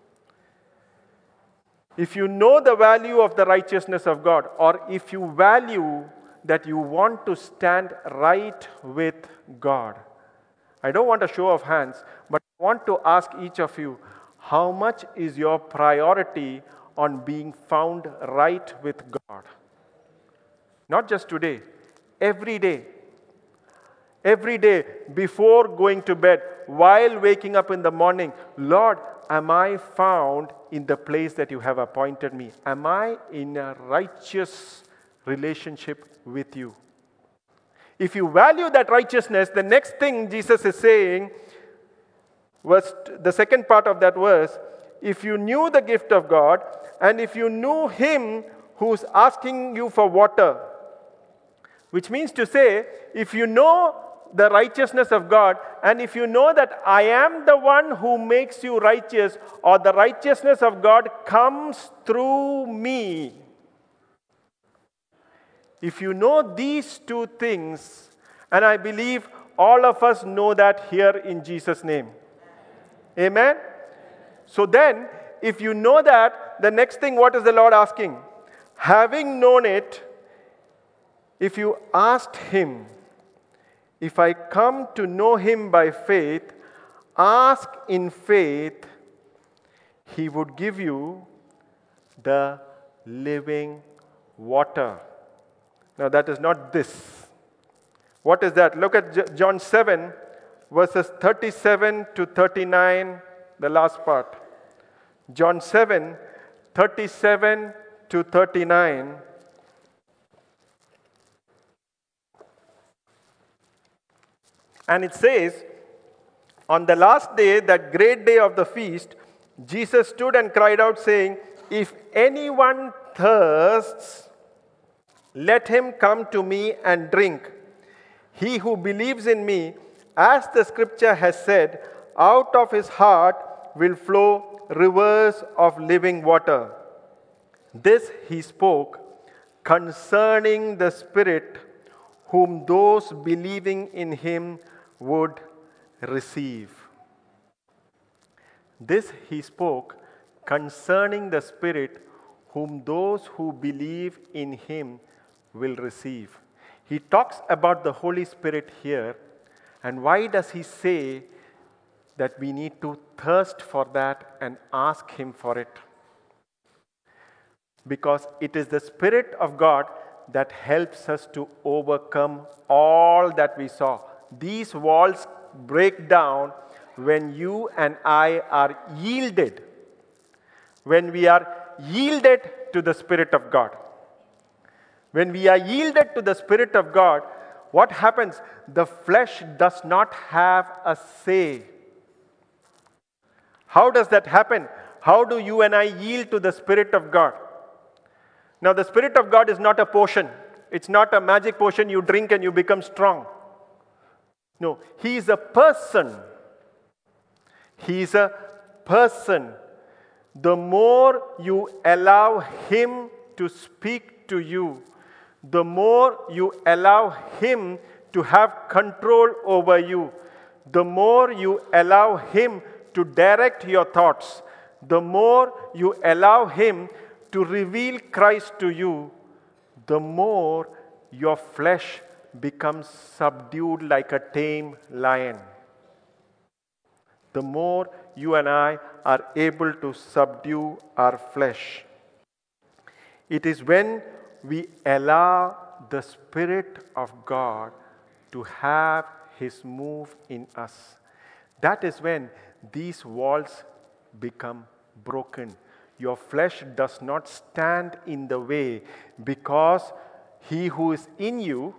[SPEAKER 1] If you know the value of the righteousness of God, or if you value that you want to stand right with God, I don't want a show of hands, but I want to ask each of you, how much is your priority on being found right with God? Not just today, every day. Every day, before going to bed, while waking up in the morning, Lord, am I found in the place that you have appointed me? Am I in a righteous relationship with you? If you value that righteousness, the next thing Jesus is saying was the second part of that verse, if you knew the gift of God, and if you knew Him who's asking you for water, which means to say, if you know the righteousness of God, and if you know that I am the one who makes you righteous, or the righteousness of God comes through me, if you know these two things, and I believe all of us know that here in Jesus' name. Amen? So then, if you know that, the next thing, what is the Lord asking? Having known it, if you asked Him, if I come to know Him by faith, ask in faith, He would give you the living water. Now that is not this. What is that? Look at John 7, verses 37 to 39, the last part. John 7, 37 to 39. And it says, on the last day, that great day of the feast, Jesus stood and cried out, saying, if anyone thirsts, let him come to me and drink. He who believes in me, as the scripture has said, out of his heart will flow rivers of living water. This he spoke concerning the Spirit, whom those believing in him would receive. This he spoke concerning the Spirit, whom those who believe in him will receive. He talks about the Holy Spirit here. And why does he say that we need to thirst for that and ask him for it? Because it is the Spirit of God that helps us to overcome all that we saw. These walls break down when you and I are yielded. When we are yielded to the Spirit of God. When we are yielded to the Spirit of God, what happens? The flesh does not have a say. How does that happen? How do you and I yield to the Spirit of God? Now, the Spirit of God is not a potion. It's not a magic potion you drink and you become strong. No, He is a person. He is a person. The more you allow Him to speak to you, the more you allow Him to have control over you, the more you allow Him to direct your thoughts, the more you allow Him to reveal Christ to you, the more your flesh becomes subdued like a tame lion. The more you and I are able to subdue our flesh. It is when we allow the Spirit of God to have His move in us. That is when these walls become broken. Your flesh does not stand in the way because He who is in you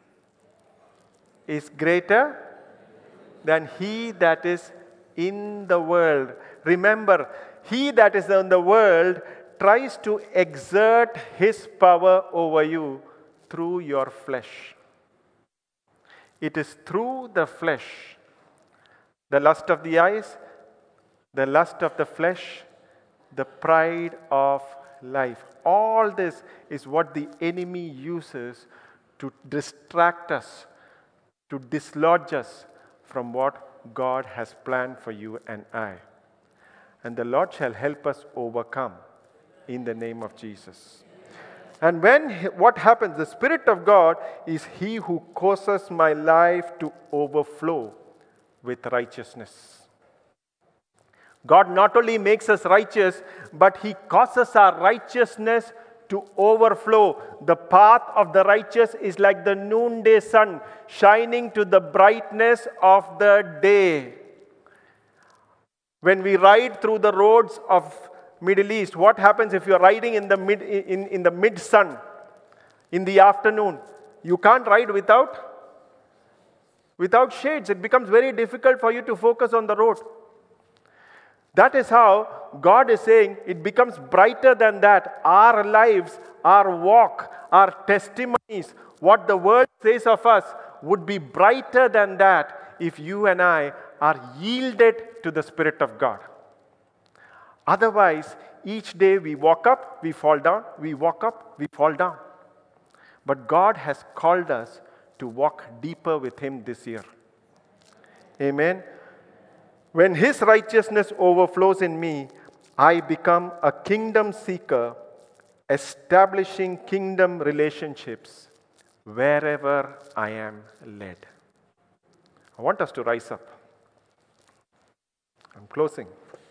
[SPEAKER 1] is greater than he that is in the world. Remember, he that is in the world tries to exert his power over you through your flesh. It is through the flesh, the lust of the eyes, the lust of the flesh, the pride of life. All this is what the enemy uses to distract us, to dislodge us from what God has planned for you and I. And the Lord shall help us overcome in the name of Jesus. And what happens? The Spirit of God is He who causes my life to overflow with righteousness. God not only makes us righteous, but He causes our righteousness to overflow. The path of the righteous is like the noonday sun, shining to the brightness of the day. When we ride through the roads of Middle East, what happens if you're riding in the mid sun, in the afternoon? You can't ride without shades. It becomes very difficult for you to focus on the road. That is how God is saying it becomes brighter than that. Our lives, our walk, our testimonies, what the world says of us would be brighter than that if you and I are yielded to the Spirit of God. Otherwise, each day we walk up, we fall down, we walk up, we fall down. But God has called us to walk deeper with Him this year. Amen. When His righteousness overflows in me, I become a kingdom seeker, establishing kingdom relationships wherever I am led. I want us to rise up. I'm closing.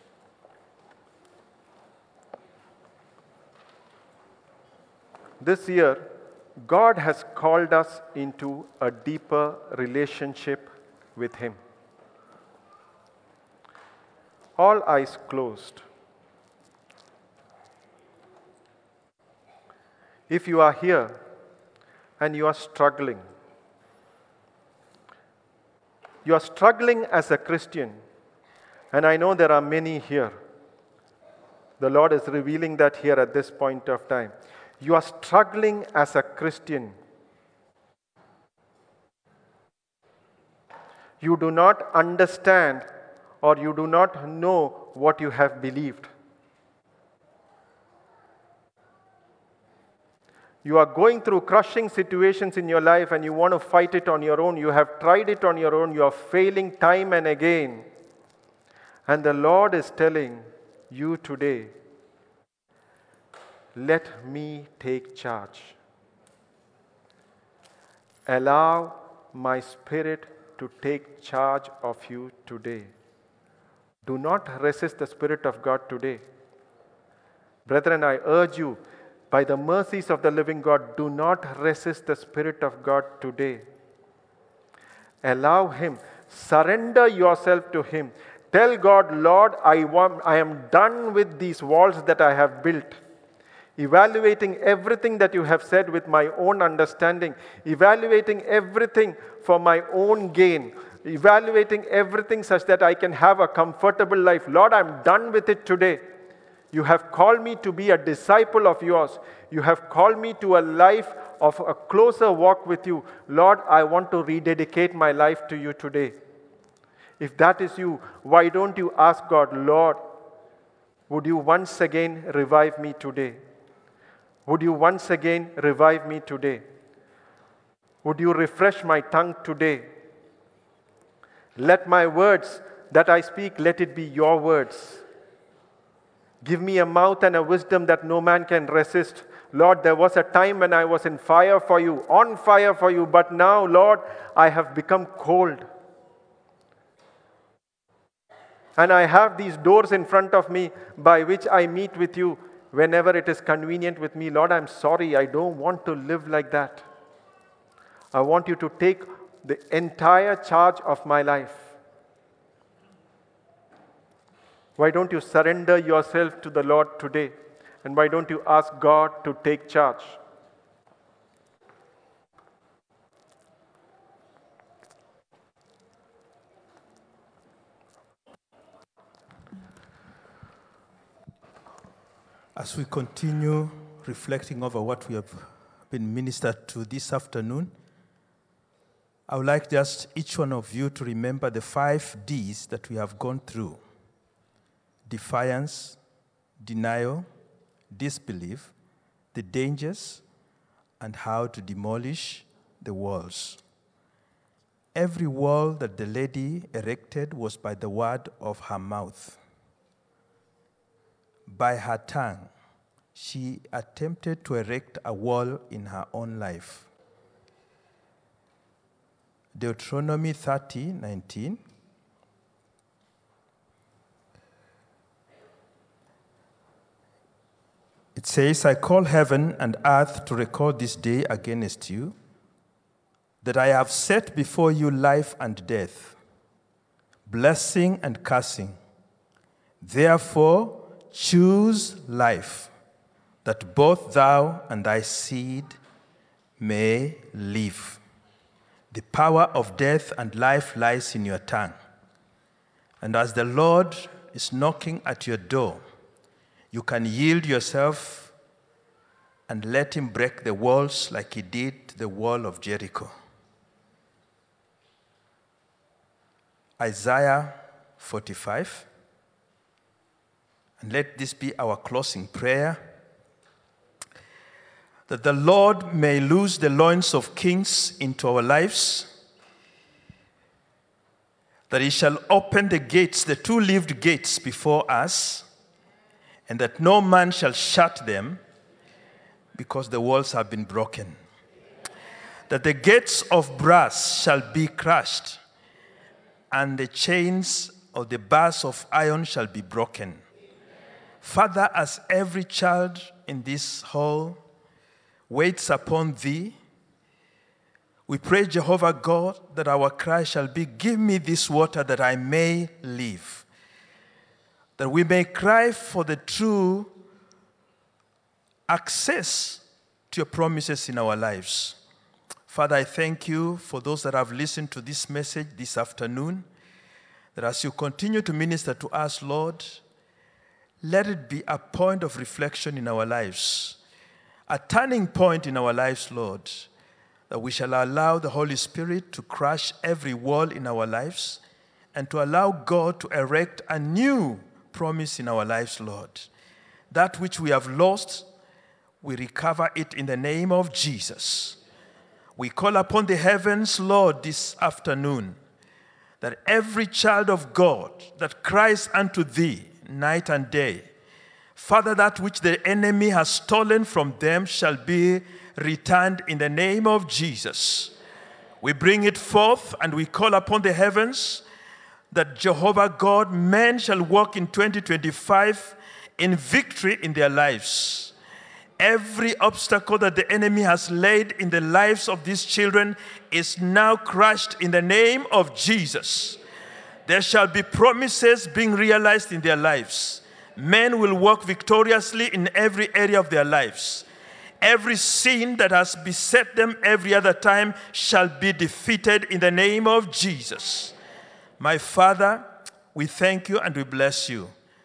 [SPEAKER 1] This year, God has called us into a deeper relationship with Him. All eyes closed. If you are here and you are struggling as a Christian, and I know there are many here. The Lord is revealing that here at this point of time. You are struggling as a Christian. You do not understand or you do not know what you have believed. You are going through crushing situations in your life and you want to fight it on your own. You have tried it on your own. You are failing time and again. And the Lord is telling you today, let me take charge. Allow my Spirit to take charge of you today. Do not resist the Spirit of God today. Brethren, I urge you, by the mercies of the living God, do not resist the Spirit of God today. Allow Him. Surrender yourself to Him. Tell God, Lord, I am done with these walls that I have built. Evaluating everything that you have said with my own understanding. Evaluating everything for my own gain. Evaluating everything such that I can have a comfortable life. Lord, I'm done with it today. You have called me to be a disciple of yours. You have called me to a life of a closer walk with you. Lord, I want to rededicate my life to you today. If that is you, why don't you ask God, Lord, would you once again revive me today? Would you once again revive me today? Would you refresh my tongue today? Let my words that I speak, let it be your words. Give me a mouth and a wisdom that no man can resist. Lord, there was a time when I was on fire for you, but now, Lord, I have become cold. And I have these doors in front of me by which I meet with you whenever it is convenient with me. Lord, I'm sorry, I don't want to live like that. I want you to take the entire charge of my life. Why don't you surrender yourself to the Lord today? And why don't you ask God to take charge?
[SPEAKER 2] As we continue reflecting over what we have been ministered to this afternoon, I would like just each one of you to remember the 5 Ds that we have gone through: defiance, denial, disbelief, the dangers, and how to demolish the walls. Every wall that the lady erected was by the word of her mouth. By her tongue, she attempted to erect a wall in her own life. Deuteronomy 30:19. It says, I call heaven and earth to record this day against you, that I have set before you life and death, blessing and cursing. Therefore, choose life, that both thou and thy seed may live. The power of death and life lies in your tongue. And as the Lord is knocking at your door, you can yield yourself and let him break the walls like he did the wall of Jericho. Isaiah 45. And let this be our closing prayer, that the Lord may loose the loins of kings into our lives, that he shall open the gates, the 2-leaved gates before us, and that no man shall shut them, because the walls have been broken. That the gates of brass shall be crushed, and the chains of the bars of iron shall be broken. Father, as every child in this hall waits upon thee, we pray, Jehovah God, that our cry shall be, give me this water that I may live. That we may cry for the true access to your promises in our lives. Father, I thank you for those that have listened to this message this afternoon, that as you continue to minister to us, Lord, let it be a point of reflection in our lives, a turning point in our lives, Lord, that we shall allow the Holy Spirit to crush every wall in our lives and to allow God to erect a new promise in our lives, Lord. That which we have lost, we recover it in the name of Jesus. We call upon the heavens, Lord, this afternoon, that every child of God that cries unto thee night and day, Father, that which the enemy has stolen from them shall be returned in the name of Jesus. We bring it forth and we call upon the heavens that Jehovah God, men shall walk in 2025 in victory in their lives. Every obstacle that the enemy has laid in the lives of these children is now crushed in the name of Jesus. There shall be promises being realized in their lives. Men will walk victoriously in every area of their lives. Every sin that has beset them every other time shall be defeated in the name of Jesus. My Father, we thank you and we bless you.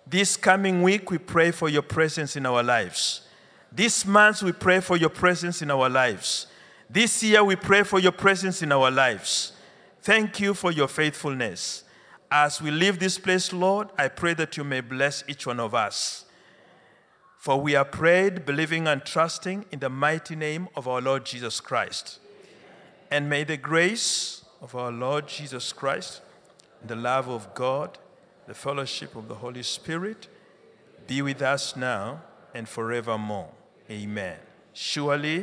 [SPEAKER 2] This coming week, we pray for your presence in our lives. This month, we pray for your presence in our lives. This year, we pray for your presence in our lives. Thank you for your faithfulness. As we leave this place, Lord, I pray that you may bless each one of us. For we are prayed, believing and trusting in the mighty name of our Lord Jesus Christ. And may the grace of our Lord Jesus Christ, the love of God, the fellowship of the Holy Spirit be with us now and forevermore. Amen. Surely,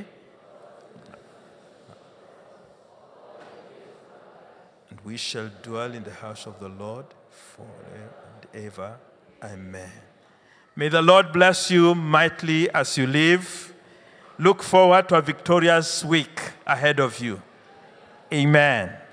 [SPEAKER 2] and we shall dwell in the house of the Lord forever and ever. Amen. May the Lord bless you mightily as you live. Look forward to a victorious week ahead of you. Amen.